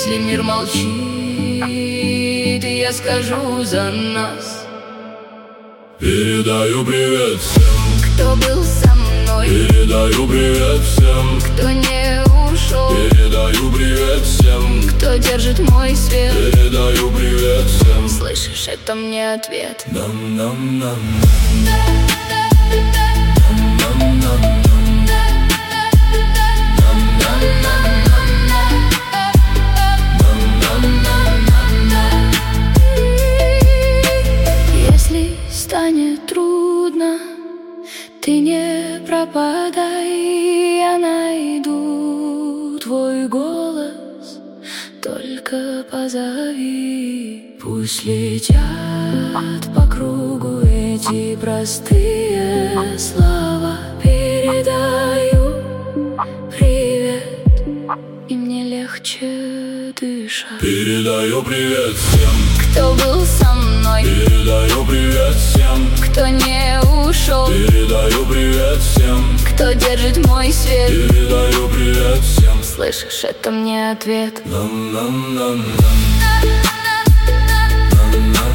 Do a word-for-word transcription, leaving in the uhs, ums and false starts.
Если мир молчит, я скажу за нас. Передаю привет всем, кто был со мной. Передаю привет всем, кто не ушел. Передаю привет всем, кто держит мой свет. Передаю привет всем. Слышишь, это мне ответ. Нам-нам-нам. Если станет трудно, ты не пропадай, я найду твой голос, только позови. Пусть летят по кругу эти простые слова. Передаю привет, и мне легче дышать. Передаю привет всем, кто был со мной. Передаю привет всем, кто не ушел. Передаю привет всем, кто держит мой свет. Передаю привет всем. Слышишь, это мне ответ. Нам-нам-нам-нам.